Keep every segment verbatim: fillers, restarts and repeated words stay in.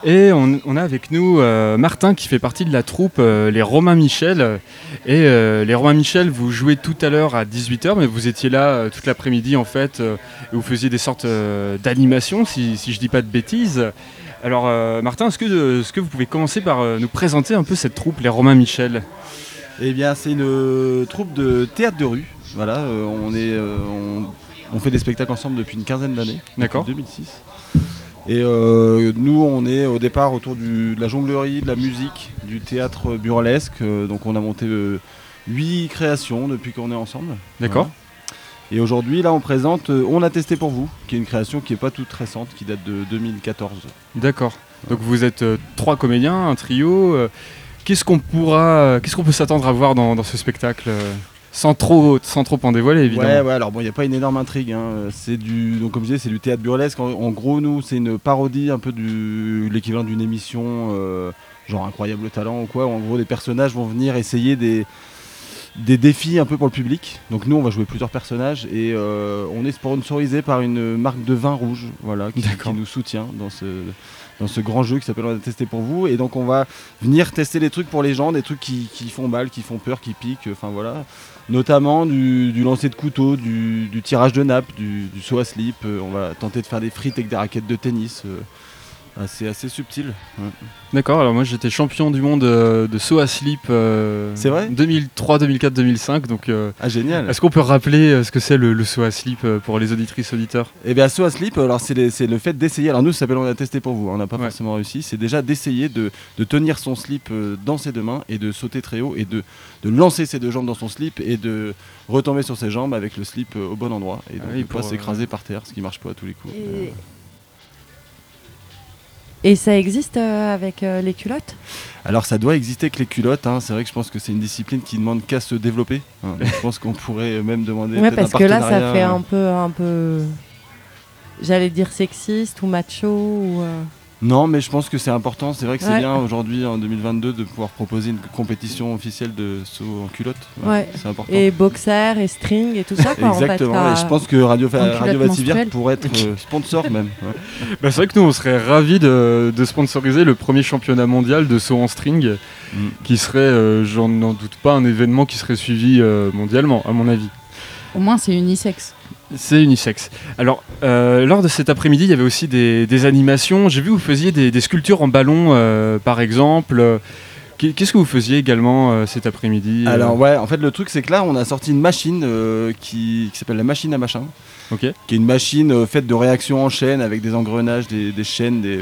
Et on, on a avec nous euh, Martin qui fait partie de la troupe euh, Les Romains Michel. Et euh, Les Romains Michel, vous jouez tout à l'heure à dix-huit heures, mais vous étiez là euh, toute l'après-midi en fait, euh, et vous faisiez des sortes euh, d'animations, si, si je dis pas de bêtises. Alors euh, Martin, est-ce que, est-ce que vous pouvez commencer par euh, nous présenter un peu cette troupe Les Romains Michel ? Eh bien, c'est une euh, troupe de théâtre de rue. Voilà, euh, on, est, euh, on, on fait des spectacles ensemble depuis une quinzaine d'années, D'accord. depuis deux mille six. Et euh, nous, on est au départ autour du, de la jonglerie, de la musique, du théâtre burlesque. Euh, donc, on a monté euh, huit créations depuis qu'on est ensemble. D'accord. Voilà. Et aujourd'hui, là, on présente euh, On a testé pour vous, qui est une création qui n'est pas toute récente, qui date de deux mille quatorze. D'accord. Donc vous êtes euh, trois comédiens, un trio. Euh, qu'est-ce qu'on pourra, qu'est-ce qu'on peut s'attendre à voir dans, dans ce spectacle euh, sans trop, sans trop en dévoiler, évidemment. Ouais, ouais. Alors bon, il n'y a pas une énorme intrigue. Hein. C'est du, donc comme je disais, c'est du théâtre burlesque. En, en gros, nous, c'est une parodie un peu du l'équivalent d'une émission, euh, genre Incroyable Talent ou quoi. Où en gros, les personnages vont venir essayer des des défis un peu pour le public. Donc nous, on va jouer plusieurs personnages et euh, on est sponsorisé par une marque de vin rouge, voilà, qui, qui nous soutient dans ce dans ce grand jeu qui s'appelle On a testé pour vous. Et donc on va venir tester des trucs pour les gens, des trucs qui, qui font mal, qui font peur, qui piquent, enfin voilà. Notamment du, du lancer de couteau, du, du tirage de nappe, du, du saut à slip. Euh, on va tenter de faire des frites avec des raquettes de tennis. Euh, assez, assez subtil. Ouais. D'accord, alors moi j'étais champion du monde euh, de saut à slip euh, c'est vrai deux mille trois, deux mille quatre, deux mille cinq. Donc, euh, ah génial. Est-ce qu'on peut rappeler euh, ce que c'est le, le saut à slip euh, pour les auditrices auditeurs ? Eh bien saut à slip, alors c'est, les, c'est le fait d'essayer. Alors nous ça s'appelle On a testé pour vous, on n'a pas Ouais. forcément réussi. C'est déjà d'essayer de, de tenir son slip euh, dans ses deux mains et de sauter très haut et de, de lancer ses deux jambes dans son slip et de retomber sur ses jambes avec le slip euh, au bon endroit et donc Ah oui, de pas pour, s'écraser euh... par terre, ce qui marche pas à tous les coups. Et... Et ça existe euh, avec euh, les culottes ? Alors ça doit exister avec les culottes, hein. C'est vrai que je pense que c'est une discipline qui demande qu'à se développer. Hein. Je pense qu'on pourrait même demander ouais, peut-être parce un que là partenariat. ça fait un peu, un peu, j'allais dire sexiste ou macho ou. Euh... Non, mais je pense que c'est important. C'est vrai que c'est ouais. bien aujourd'hui en deux mille vingt-deux de pouvoir proposer une compétition officielle de saut en culotte. Ouais, ouais. C'est important. Et boxer et string et tout ça quoi. Exactement. En fait, et je pense que Radio, Radio Vativière pourrait être okay. euh, sponsor même. Ouais. Bah, c'est vrai que nous on serait ravis de, de sponsoriser le premier championnat mondial de saut en string, mm. qui serait, euh, j'en n'en doute pas, un événement qui serait suivi euh, mondialement, à mon avis. Au moins c'est unisexe. C'est unisexe. Alors, euh, lors de cet après-midi, il y avait aussi des, des animations. J'ai vu que vous faisiez des, des sculptures en ballon, euh, par exemple. Qu'est-ce que vous faisiez également euh, cet après-midi ? Alors ouais, en fait le truc c'est que là on a sorti une machine euh, qui, qui s'appelle la machine à machin, okay. qui est une machine euh, faite de réactions en chaîne avec des engrenages, des, des chaînes, des...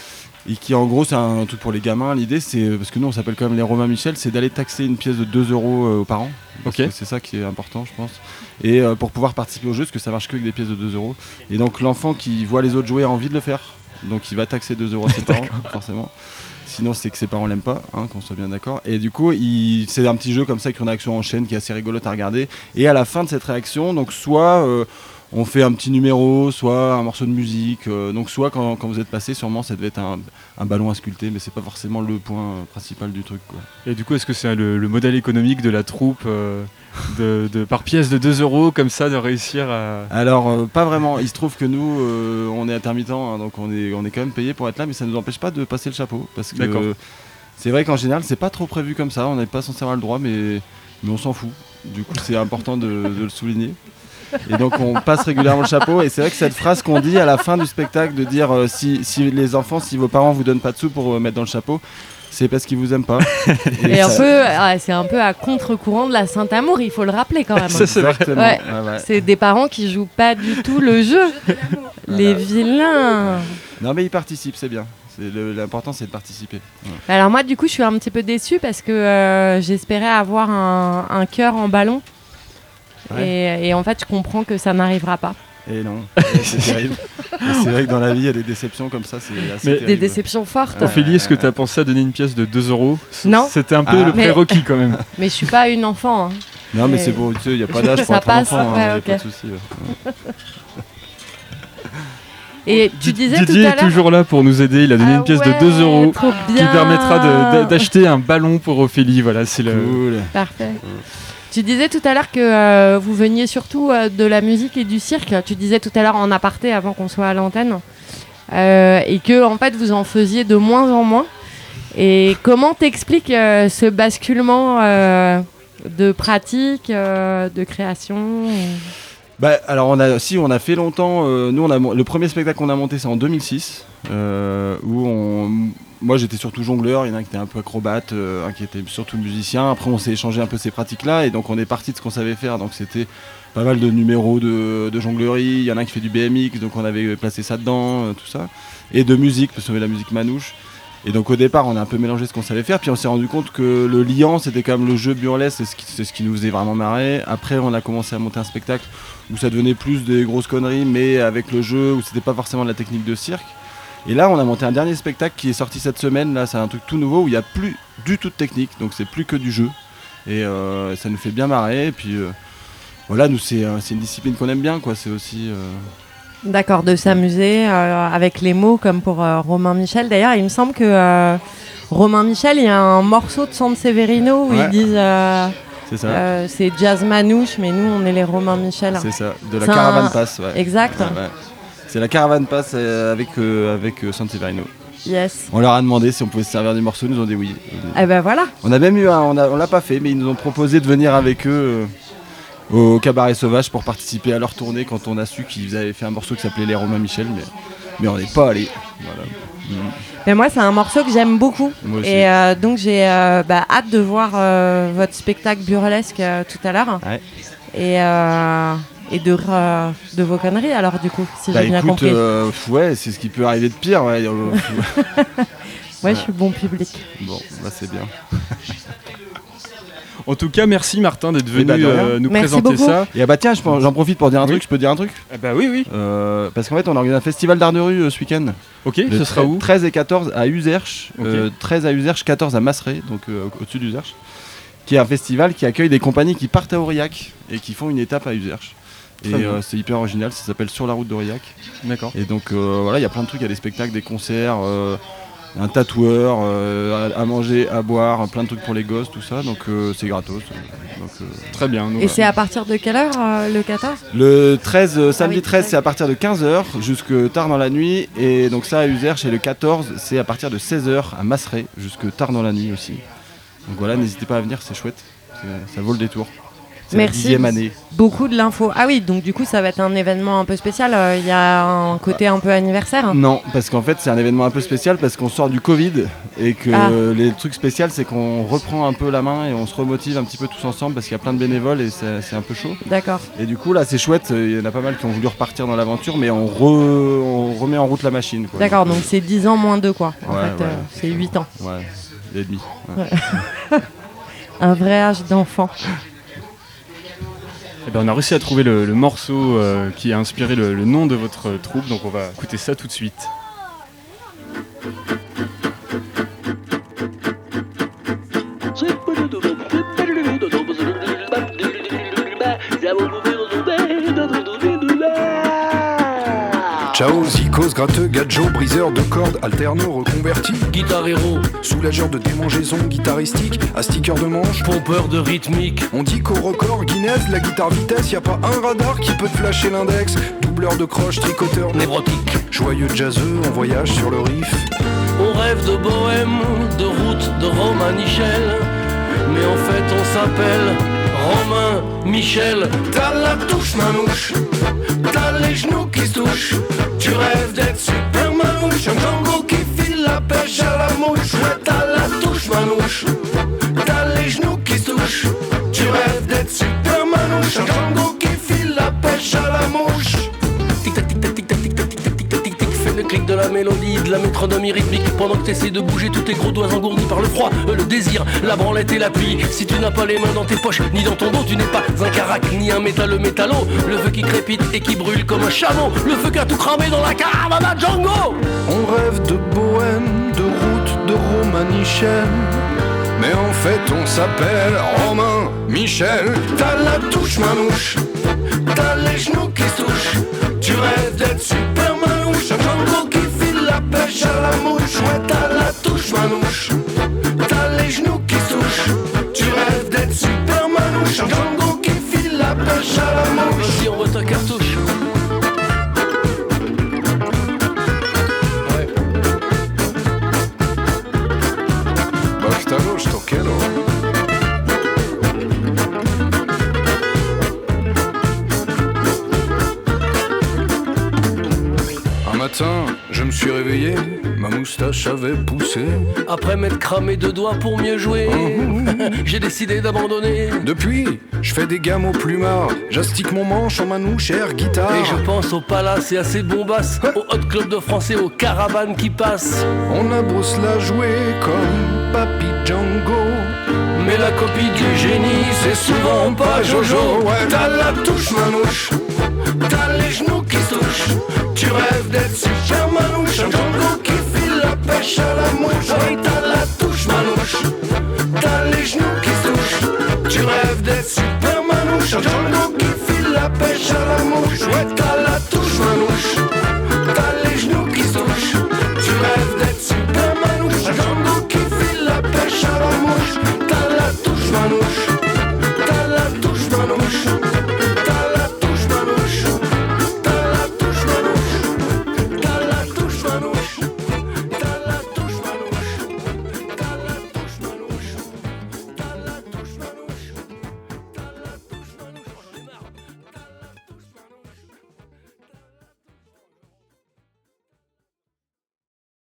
et qui en gros c'est un truc pour les gamins. L'idée c'est, parce que nous on s'appelle quand même les Romains Michel, c'est d'aller taxer une pièce de deux euros euh, aux parents. Okay. C'est ça qui est important je pense. Et euh, pour pouvoir participer au jeu, parce que ça marche que avec des pièces de deux euros. Et donc l'enfant qui voit les autres jouer a envie de le faire, donc il va taxer deux euros à ses parents forcément. Sinon c'est que ses parents l'aiment pas, hein, qu'on soit bien d'accord. Et du coup il... c'est un petit jeu comme ça avec une réaction en chaîne qui est assez rigolote à regarder. Et à la fin de cette réaction, donc soit euh, on fait un petit numéro, soit un morceau de musique. Euh, donc soit quand, quand vous êtes passé, sûrement ça devait être un, un ballon à sculpter, mais c'est pas forcément le point euh, principal du truc, quoi. Et du coup est-ce que c'est le, le modèle économique de la troupe euh, de, de, par pièce de deux euros comme ça de réussir à... Alors euh, pas vraiment, il se trouve que nous euh, on est intermittents, hein, donc on est, on est quand même payé pour être là, mais ça ne nous empêche pas de passer le chapeau, parce que euh, c'est vrai qu'en général c'est pas trop prévu comme ça, on n'est pas censé avoir le droit, mais, mais on s'en fout, du coup c'est important de, de le souligner. Et donc on passe régulièrement le chapeau, et c'est vrai que cette phrase qu'on dit à la fin du spectacle de dire euh, si, si les enfants, si vos parents vous donnent pas de sous pour euh, mettre dans le chapeau, c'est parce qu'ils vous aiment pas. Et, et un peu, ouais, c'est un peu à contre-courant de la Saint-Amour, il faut le rappeler quand même. Ça, c'est exactement. Ouais. Ouais, ouais. C'est des parents qui jouent pas du tout le jeu. Les vilains. Non mais ils participent, c'est bien. C'est le, l'important c'est de participer. Ouais. Alors moi du coup je suis un petit peu déçue parce que euh, j'espérais avoir un, un cœur en ballon. Ouais. Et, et en fait je comprends que ça n'arrivera pas. Et non, c'est terrible. Et c'est vrai que dans la vie, il y a des déceptions comme ça, c'est assez mais terrible. Des déceptions fortes. Ophélie, est-ce que tu as pensé à donner une pièce de deux euros ? Non. C'était un peu ah, le prérequis mais... quand même. Mais je suis pas une enfant. Hein. Non, mais, mais c'est bon, tu sais, il n'y a pas d'âge pour ça être passe, un enfant, ouais, hein, okay. y a pas de souci. Ouais. Et tu disais Didier tout à est toujours là pour nous aider. Il a donné ah une pièce ouais, de deux euros qui permettra de, de, d'acheter un ballon pour Ophélie. Voilà, c'est le... Cool. Parfait. Ouais. Tu disais tout à l'heure que euh, vous veniez surtout euh, de la musique et du cirque. Tu disais tout à l'heure en aparté avant qu'on soit à l'antenne euh, et que en fait vous en faisiez de moins en moins. Et comment t'expliques euh, ce basculement euh, de pratique, euh, de création? Bah, alors on a, si on a fait longtemps, euh, nous on a, le premier spectacle qu'on a monté c'est en deux mille six, euh, où on, moi j'étais surtout jongleur, il y en a un qui était un peu acrobate, euh, un qui était surtout musicien, après on s'est échangé un peu ces pratiques là et donc on est parti de ce qu'on savait faire, donc c'était pas mal de numéros de, de jonglerie, il y en a un qui fait du B M X, donc on avait placé ça dedans, euh, tout ça, et de musique, parce qu'on avait la musique manouche. Et donc au départ on a un peu mélangé ce qu'on savait faire, puis on s'est rendu compte que le liant c'était quand même le jeu burlesque, c'est ce qui, c'est ce qui nous faisait vraiment marrer. Après on a commencé à monter un spectacle où ça devenait plus des grosses conneries mais avec le jeu, où c'était pas forcément de la technique de cirque. Et là on a monté un dernier spectacle qui est sorti cette semaine, là c'est un truc tout nouveau où il n'y a plus du tout de technique, donc c'est plus que du jeu. Et euh, ça nous fait bien marrer, et puis euh, voilà, nous c'est, euh, c'est une discipline qu'on aime bien quoi, c'est aussi... Euh, D'accord, de s'amuser euh, avec les mots comme pour euh, Romain Michel. D'ailleurs, il me semble que euh, Romain Michel, il y a un morceau de San Severino où ouais. ils disent euh, c'est ça. Euh, c'est jazz manouche, mais nous on est les Romain Michel. C'est ça, de la c'est Caravane un... Pass. Ouais. Exact. Ouais, ouais. C'est la Caravane Pass euh, avec, euh, avec euh, San Severino. Yes. On leur a demandé si on pouvait se servir du morceau, ils nous ont dit oui. Et ben voilà. On a même eu un, on, a, on l'a pas fait, mais ils nous ont proposé de venir avec eux euh, au Cabaret Sauvage pour participer à leur tournée quand on a su qu'ils avaient fait un morceau qui s'appelait Les Romain Michel, mais, mais on n'est pas allé. Voilà. Mmh. Mais moi, c'est un morceau que j'aime beaucoup. Moi aussi. Et euh, donc, j'ai euh, bah, hâte de voir euh, votre spectacle burlesque euh, tout à l'heure. Ouais. Et, euh, et de, euh, de vos conneries, alors, du coup, si Bah j'ai bien écoute, compris. euh, ouais, c'est ce qui peut arriver de pire. Ouais, ouais, je suis bon public. Bon, bah c'est bien. En tout cas, merci Martin d'être venu bah, euh, nous merci présenter beaucoup. ça. Et ah bah tiens, je pense- j'en profite pour dire un Oui. truc, je peux dire un truc Ah bah oui, oui. euh, Parce qu'en fait, on organise un festival d'art de rue euh, ce week-end. Ok, Le ce sera tre- où treize et quatorze à Uzerche, Ok. euh, treize à Uzerche, quatorze à Masseray, donc euh, au-dessus d'Uzerche, qui est un festival qui accueille des compagnies qui partent à Aurillac et qui font une étape à Uzerche. Et Très bien. euh, c'est hyper original, ça s'appelle Sur la route d'Aurillac. D'accord. Et donc euh, voilà, il y a plein de trucs, il y a des spectacles, des concerts, euh, un tatoueur, euh, à, à manger, à boire, plein de trucs pour les gosses, tout ça, donc euh, c'est gratos. Donc, euh, Très bien. nous, Et voilà. c'est à partir de quelle heure, euh, le quatorze? Le treize, euh, samedi oui, treize, ouais. c'est à partir de quinze heures jusque tard dans la nuit. Et donc ça à Uzerche. Et le quatorze, c'est à partir de seize heures à Masseray jusque tard dans la nuit aussi. Donc voilà, n'hésitez pas à venir, c'est chouette. C'est- ça vaut le détour. C'est la Merci. dixième année. Beaucoup de l'info. Ah oui, donc du coup, ça va être un événement un peu spécial. euh, Il y a un côté un peu anniversaire. Non, parce qu'en fait c'est un événement un peu spécial parce qu'on sort du Covid et que Ah. euh, les trucs spéciaux c'est qu'on reprend un peu la main et on se remotive un petit peu tous ensemble parce qu'il y a plein de bénévoles et c'est, c'est un peu chaud. D'accord. Et du coup là c'est chouette, il y en a pas mal qui ont voulu repartir dans l'aventure mais on, re- on remet en route la machine. Quoi. D'accord, donc c'est dix ans moins deux, quoi. En Ouais, fait, ouais. euh, c'est huit ans. Ouais, et demi. Ouais. Un vrai âge d'enfant. Eh ben, on a réussi à trouver le, le morceau euh, qui a inspiré le, le nom de votre euh, troupe, donc on va écouter ça tout de suite. Ciao, zikos, gratteux, gadjo, briseur de cordes, alterno, reconverti, Guitare héros, soulageur de démangeaisons guitaristiques, à sticker de manche. pompeur de rythmique, On dit qu'au record Guinness, la guitare vitesse, y a pas un radar qui peut te flasher l'index. Doubleur de croche, tricoteur, névrotique. joyeux jazzeux, on voyage sur le riff. On rêve de bohème, de route, de Romain Michel. Mais en fait on s'appelle Romain Michel. T'as la touche manouche, t'as les genoux qui se touchent. Tu rêves d'être super manouche, un Django qui file la pêche à la mouche. Ouais, t'as la touche manouche, t'as les genoux qui se touchent. Tu rêves d'être super manouche, un Django qui file la pêche à la mouche. Tic tac tic tac tic tac tic tac tic tac tic tac tic tac. Fais le clic de la mélodie, de la métronomie rythmique. Pendant que t'essaies de bouger tous tes gros doigts engourdis par le froid, euh, le désir, la branlette et la pluie. Si tu n'as pas les mains dans tes poches, ni dans ton dos, tu n'es pas un carac, ni un métalleux métallo. Le feu qui crépite et qui brûle comme un chameau. Le feu qui a tout cramé dans la caravane à Django. On rêve de bohème, de route, de Romain Michel. Mais en fait on s'appelle Romain Michel. T'as la touche manouche, t'as les genoux qui se touchent. Tu rêves d'être super manouche, un Django qui file la pêche à la mouche. Ouais, t'as la touche manouche, t'as les genoux qui se touchent. Tu rêves d'être super manouche, un Django qui file la pêche à la mouche. Vas-y, envoie ta cartouche. moustache avait poussé. Après m'être cramé deux doigts pour mieux jouer, mmh. J'ai décidé d'abandonner. Depuis, je fais des gammes au plumard. J'astique mon manche en manouche air guitare. Et je pense au palace et à ses bombasses, au hot club de français, aux caravanes qui passent. On a beau se la jouer comme Papy Django, mais la copie du génie, c'est souvent pas Jojo. Ouais. T'as la touche manouche, t'as les genoux qui se touchent. Tu rêves d'être super manouche, un Django qui file la pêche à la